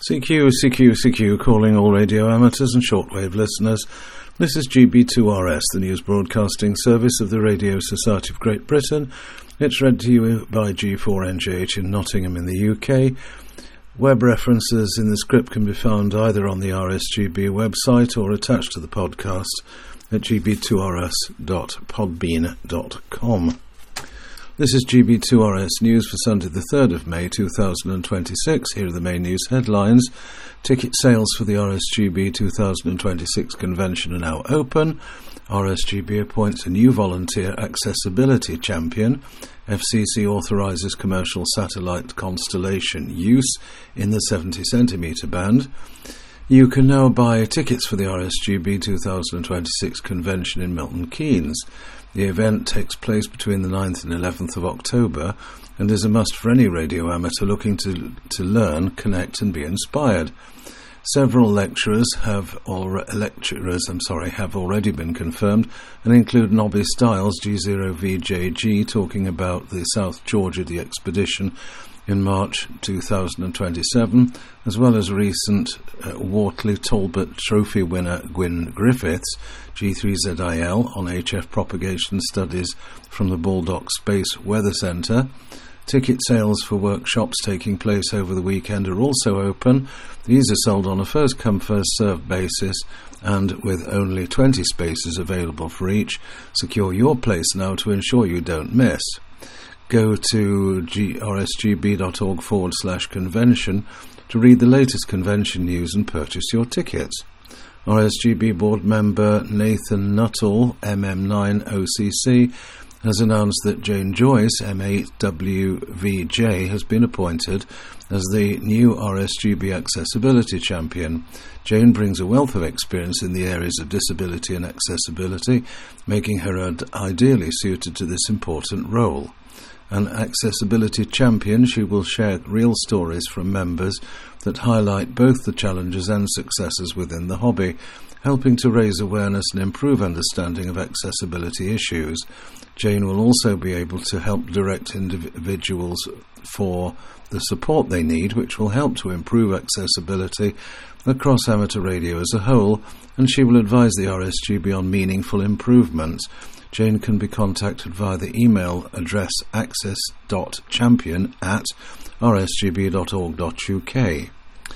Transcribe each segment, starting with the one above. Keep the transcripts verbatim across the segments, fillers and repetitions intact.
C Q, C Q, C Q, calling all radio amateurs and shortwave listeners. This is G B two R S, the news broadcasting service of the Radio Society of Great Britain. It's read to you by G four N J H in Nottingham in the U K. Web references in the script can be found either on the R S G B website or attached to the podcast at g b two r s dot podbean dot com. This is G B two R S News for Sunday the third of May two thousand twenty-six. Here are the main news headlines. Ticket sales for the R S G B two thousand twenty-six convention are now open. R S G B appoints a new volunteer accessibility champion. F C C authorises commercial satellite constellation use in the seventy centimetre band. You can now buy tickets for the R S G B two thousand twenty-six convention in Milton Keynes. The event takes place between the ninth and eleventh of October and is a must for any radio amateur looking to to learn, connect and be inspired. Several lecturers have al- lecturers, I'm sorry, have already been confirmed and include Nobby Styles, G zero V J G, talking about the South Georgia the expedition in March two thousand twenty-seven, as well as recent uh, Wortley Talbot Trophy winner Gwyn Griffiths, G three Z I L, on H F propagation studies from the Baldock Space Weather Centre. Ticket sales for workshops taking place over the weekend are also open. These are sold on a first-come, first-served basis and with only twenty spaces available for each. Secure your place now to ensure you don't miss. Go to r s g b dot org forward slash convention to read the latest convention news and purchase your tickets. R S G B board member Nathan Nuttall, M M nine O C C, has announced that Jane Joyce, M eight W V J, has been appointed as the new R S G B Accessibility Champion. Jane brings a wealth of experience in the areas of disability and accessibility, making her ad- ideally suited to this important role. An accessibility champion, she will share real stories from members that highlight both the challenges and successes within the hobby, helping to raise awareness and improve understanding of accessibility issues. Jane will also be able to help direct individuals for the support they need, which will help to improve accessibility across amateur radio as a whole, and she will advise the R S G B on meaningful improvements. Jane can be contacted via the email address access dot champion at r s g b dot org dot u k.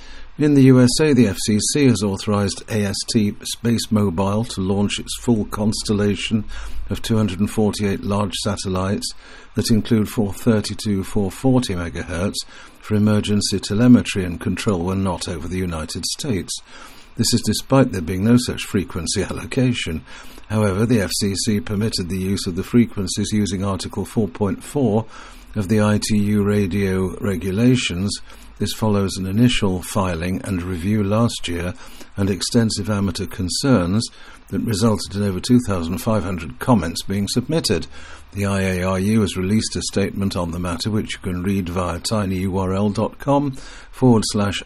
In the U S A, the F C C has authorised A S T Space Mobile to launch its full constellation of two hundred forty-eight large satellites that include four thirty to four forty megahertz for emergency telemetry and control when not over the United States. This is despite there being no such frequency allocation. However, the F C C permitted the use of the frequencies using Article four point four of the I T U radio regulations. This follows an initial filing and review last year and extensive amateur concerns that resulted in over two thousand five hundred comments being submitted. The I A R U has released a statement on the matter, which you can read via tinyurl.com forward slash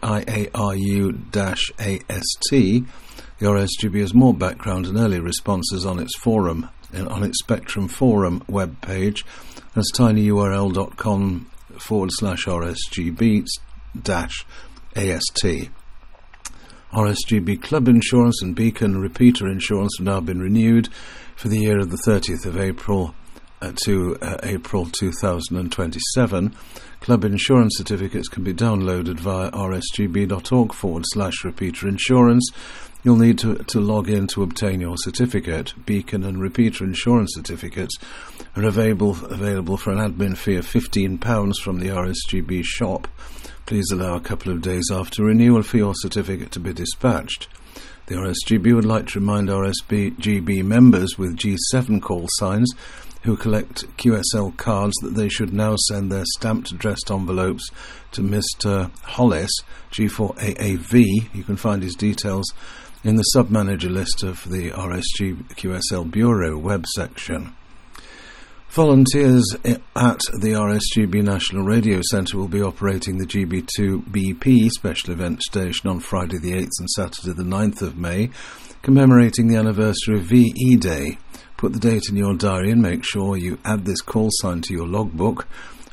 IARU dash AST. The R S G B has more background and early responses on its forum, on its Spectrum Forum webpage, as tinyurl.com forward slash RSGB dash AST. R S G B Club Insurance and Beacon Repeater Insurance have now been renewed for the year of the thirtieth of April uh, to uh, April two thousand twenty-seven. Club insurance certificates can be downloaded via r s g b dot org forward slash repeater insurance. You'll need to, to log in to obtain your certificate. Beacon and Repeater Insurance certificates are available available for an admin fee of fifteen pounds from the R S G B shop. Please allow a couple of days after renewal for your certificate to be dispatched. The R S G B would like to remind R S G B members with G seven call signs who collect Q S L cards that they should now send their stamped addressed envelopes to Mister Hollis, G four A A V. You can find his details in the sub-manager list of the R S G Q S L Bureau web section. Volunteers at the R S G B National Radio Centre will be operating the G B two B P Special Event Station on Friday the eighth and Saturday the ninth of May, commemorating the anniversary of V E Day. Put the date in your diary and make sure you add this call sign to your logbook.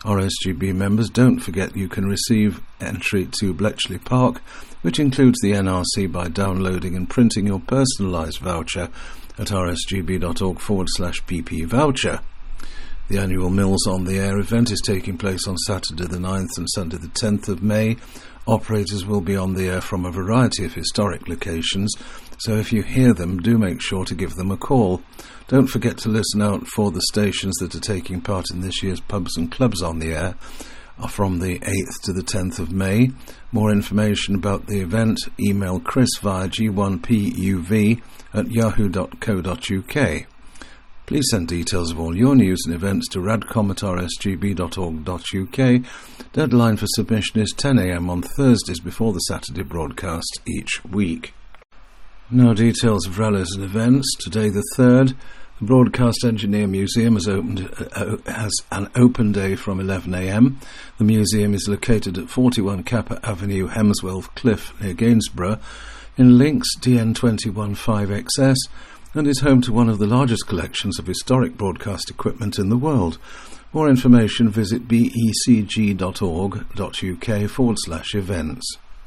R S G B members, don't forget you can receive entry to Bletchley Park, which includes the N R C, by downloading and printing your personalised voucher at rsgb.org forward slash pp voucher. The annual Mills on the Air event is taking place on Saturday the ninth and Sunday the tenth of May. Operators will be on the air from a variety of historic locations, so if you hear them, do make sure to give them a call. Don't forget to listen out for the stations that are taking part in this year's Pubs and Clubs on the Air from the eighth to the tenth of May. More information about the event, email Chris via g one p u v at yahoo dot co dot u k. Please send details of all your news and events to radcom at r s g b dot org dot u k. Deadline for submission is ten a m on Thursdays before the Saturday broadcast each week. Now details of rallies and events. Today the third, the Broadcast Engineer Museum has, opened, uh, has an open day from eleven a m. The museum is located at forty-one Capper Avenue, Hemsworth Cliff near Gainsborough in Links D N two one five X S, and is home to one of the largest collections of historic broadcast equipment in the world. More information, visit becg dot org dot u k forward slash events.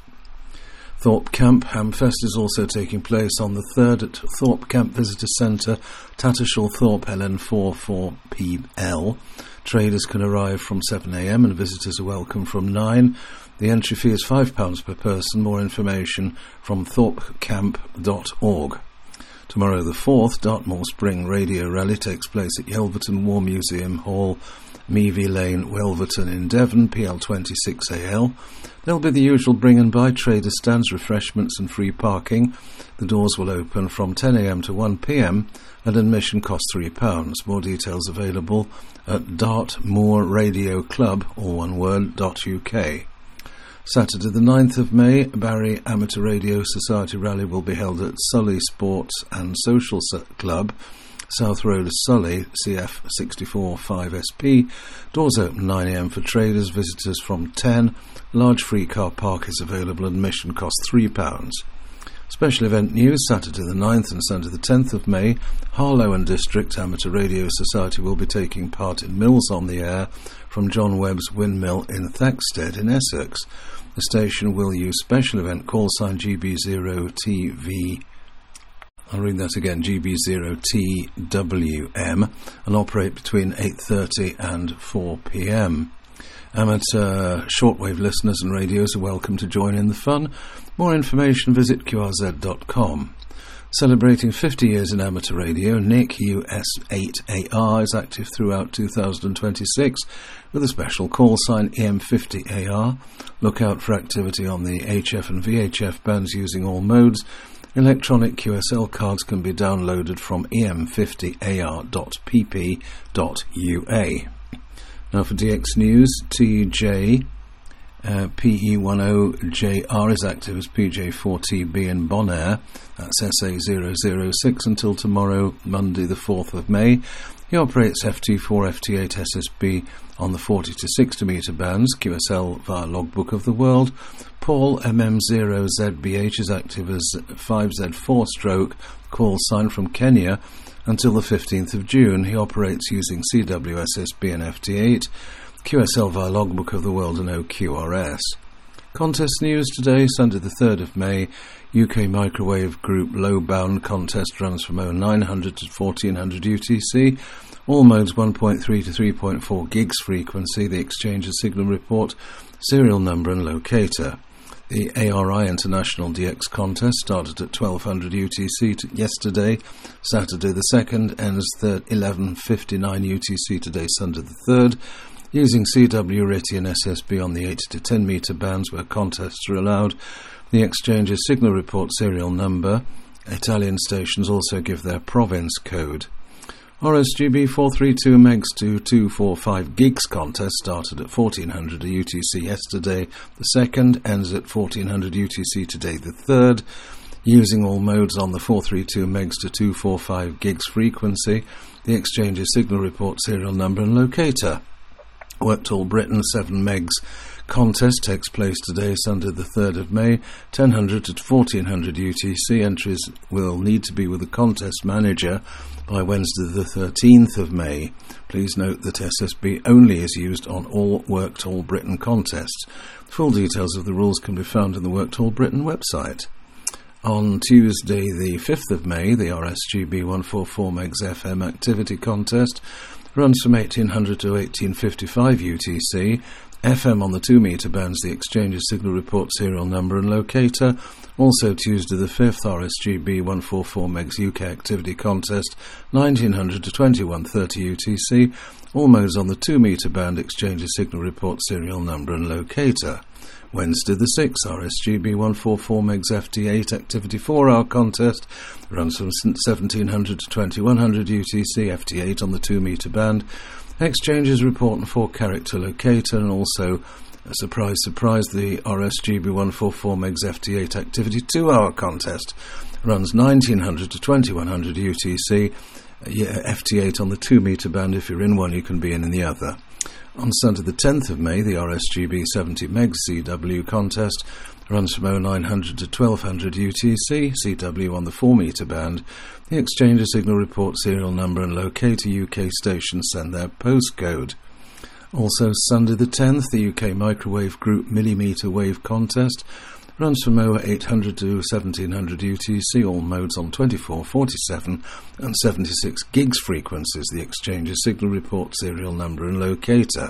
Thorpe Camp Hamfest is also taking place on the third at Thorpe Camp Visitor Centre, Tattershall Thorpe L N four four P L. Traders can arrive from seven a m and visitors are welcome from nine. The entry fee is five pounds per person. More information from thorpe camp dot org. Tomorrow the fourth, Dartmoor Spring Radio Rally takes place at Yelverton War Museum Hall, Meavy Lane, Welverton in Devon, P L twenty-six A L. There'll be the usual bring and buy, trader stands, refreshments and free parking. The doors will open from ten a m to one p m and admission costs three pounds. More details available at Dartmoor Radio Club, all one word, .uk. Saturday the ninth of May, Barry Amateur Radio Society Rally will be held at Sully Sports and Social Club, South Road, Sully, C F sixty-four five S P. Doors open nine a m for traders, visitors from ten. Large free car park is available. Admission costs three pounds. Special event news, Saturday the ninth and Sunday the tenth of May, Harlow and District Amateur Radio Society will be taking part in Mills on the Air from John Webb's Windmill in Thaxted in Essex. The station will use special event call sign G B zero T V. I'll read that again, G B zero T W M, and operate between eight thirty and four p m. Amateur shortwave listeners and radios are welcome to join in the fun. More information, visit q r z dot com. Celebrating fifty years in amateur radio, Nick U S eight A R is active throughout two thousand twenty-six with a special call sign E M fifty A R. Look out for activity on the H F and V H F bands using all modes. Electronic Q S L cards can be downloaded from e m fifty a r dot p p dot u a. Now for D X News, T J uh, P E ten J R is active as P J four T B in Bonaire. That's S A zero zero six until tomorrow, Monday the fourth of May. He operates F T four, F T eight S S B on the forty to sixty metre bands, Q S L via Logbook of the World. Paul M M zero Z B H is active as five Z four stroke call sign from Kenya until the fifteenth of June. He operates using C W S S B and F T eight, Q S L via Logbook of the World and O Q R S. Contest news today, Sunday the third of May. U K Microwave Group Low Bound contest runs from oh nine hundred to fourteen hundred U T C. All modes one point three to three point four gigs frequency. The exchange is signal report, serial number and locator. The A R I International D X contest started at twelve hundred U T C t- yesterday, Saturday the second, ends at eleven fifty-nine U T C today, Sunday the third. Using C W R I T I and S S B on the eight to ten metre bands where contests are allowed. The exchange's signal report serial number. Italian stations also give their province code. R S G B four thirty-two megs to two forty-five gigs contest started at fourteen hundred U T C yesterday, the second, ends at fourteen hundred U T C today, the third. Using all modes on the four thirty-two megs to two forty-five gigs frequency. The exchange's signal report serial number and locator. Worked all Britain seven megs contest takes place today, Sunday the third of May, ten hundred to fourteen hundred U T C. Entries will need to be with the contest manager by Wednesday the thirteenth of May. Please note that S S B only is used on all Worked All Britain contests. Full details of the rules can be found in the Worked All Britain website. On Tuesday the fifth of May, the R S G B one forty-four megs F M activity contest runs from eighteen hundred to eighteen fifty-five U T C. F M on the two metre bands, the exchange's signal report serial number and locator. Also Tuesday the fifth, R S G B one forty-four megs U K activity contest, nineteen hundred to twenty-one thirty U T C. All modes on the two metre band, exchange's signal report serial number and locator. Wednesday the sixth, R S G B one forty-four megs F T eight activity four hour contest runs from seventeen hundred to twenty-one hundred U T C, F T eight on the two metre band. Exchanges report and four character locator, and also, a surprise, surprise, the R S G B one forty-four megs F T eight activity two hour contest runs nineteen hundred to twenty-one hundred U T C, yeah, F T eight on the two metre band. If you're in one, you can be in, in the other. On Sunday the tenth of May, the R S G B seventy megs C W contest runs from oh nine hundred to twelve hundred U T C, C W on the four metre band. The exchange signal report serial number and locator. U K stations send their postcode. Also Sunday the tenth, the U K microwave group millimetre wave contest runs from over eight hundred to seventeen hundred U T C, all modes on twenty-four, forty-seven and seventy-six gigs frequencies. The exchange's signal report serial number and locator.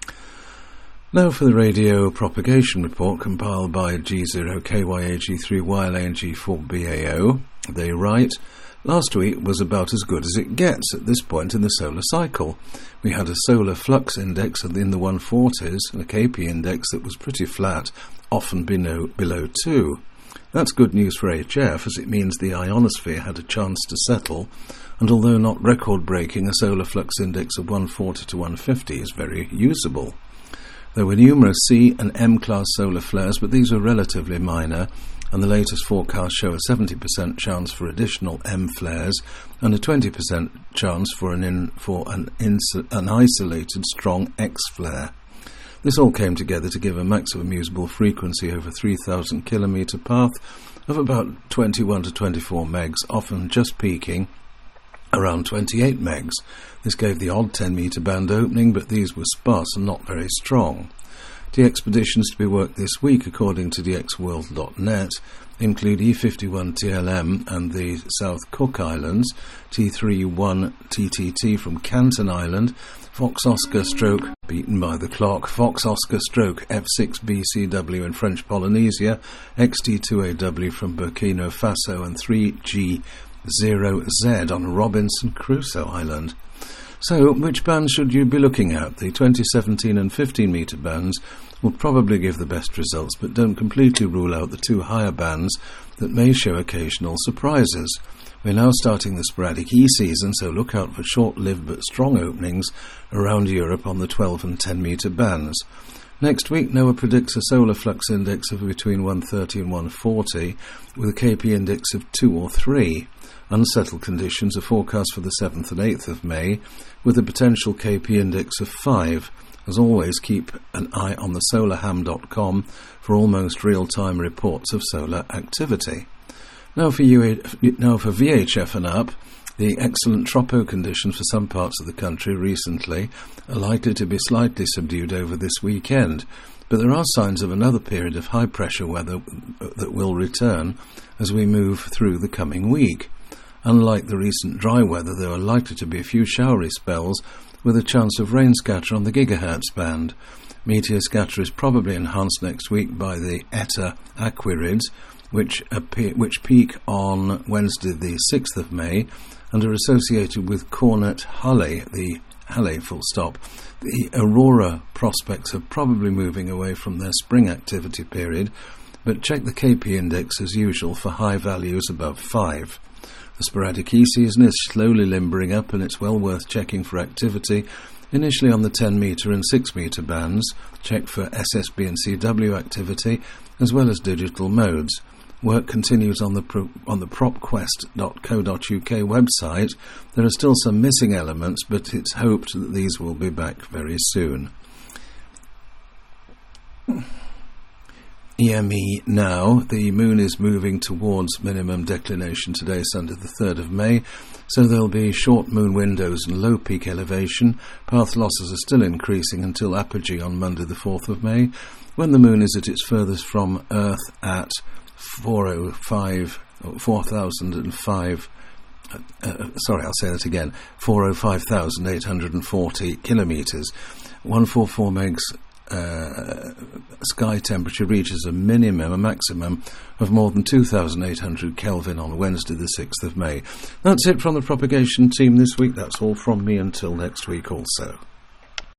Now for the radio propagation report compiled by G zero K Y A G three Y L A and G four B A O. They write, last week was about as good as it gets at this point in the solar cycle. We had a solar flux index in the one forties and a K P index that was pretty flat, often below, below two. That's good news for H F, as it means the ionosphere had a chance to settle, and although not record-breaking, a solar flux index of one forty to one fifty is very usable. There were numerous C and M-class solar flares, but these were relatively minor, and the latest forecasts show a seventy percent chance for additional M flares and a twenty percent chance for an, in, for an, ins- an isolated strong X flare. This all came together to give a maximum usable frequency over three thousand kilometre path of about twenty-one to twenty-four megs, often just peaking around twenty-eight megs. This gave the odd ten metre band opening, but these were sparse and not very strong. The expeditions to be worked this week, according to D X world dot net, include E fifty-one T L M and the South Cook Islands, T thirty-one T T T from Canton Island, Fox Oscar stroke, beaten by the clock, Fox Oscar stroke F six B C W in French Polynesia, X T two A W from Burkina Faso, and three G zero Z on Robinson Crusoe Island. So, which bands should you be looking at? The twenty, seventeen and fifteen metre bands will probably give the best results, but don't completely rule out the two higher bands that may show occasional surprises. We're now starting the sporadic E season, so look out for short-lived but strong openings around Europe on the twelve and ten metre bands. Next week, NOAA predicts a solar flux index of between one thirty and one forty, with a K P index of two or three. Unsettled conditions are forecast for the seventh and eighth of May, with a potential K P index of five. As always, keep an eye on the solar ham dot com for almost real-time reports of solar activity. Now for, U A, now for V H F and up, the excellent tropo conditions for some parts of the country recently are likely to be slightly subdued over this weekend, but there are signs of another period of high-pressure weather that will return as we move through the coming week. Unlike the recent dry weather, there are likely to be a few showery spells with a chance of rain scatter on the gigahertz band. Meteor scatter is probably enhanced next week by the Eta Aquarids, which, appear, which peak on Wednesday the sixth of May and are associated with Cornet Halley, the Halley full stop. The aurora prospects are probably moving away from their spring activity period, but check the K P index as usual for high values above five. The sporadic E season is slowly limbering up, and it's well worth checking for activity, initially on the ten metre and six metre bands. Check for S S B and C W activity, as well as digital modes. Work continues on the pro- on the prop quest dot co dot U K website. There are still some missing elements, but it's hoped that these will be back very soon. E M E now. The moon is moving towards minimum declination today, Sunday the third of May, so there'll be short moon windows and low peak elevation. Path losses are still increasing until apogee on Monday the fourth of May, when the moon is at its furthest from Earth at four thousand five Uh, uh, sorry, I'll say that again. four hundred five thousand eight hundred forty kilometres. one hundred forty-four megs uh, sky temperature reaches a minimum, a maximum of more than two thousand eight hundred Kelvin on Wednesday the sixth of May. That's it from the propagation team this week. That's all from me until next week also.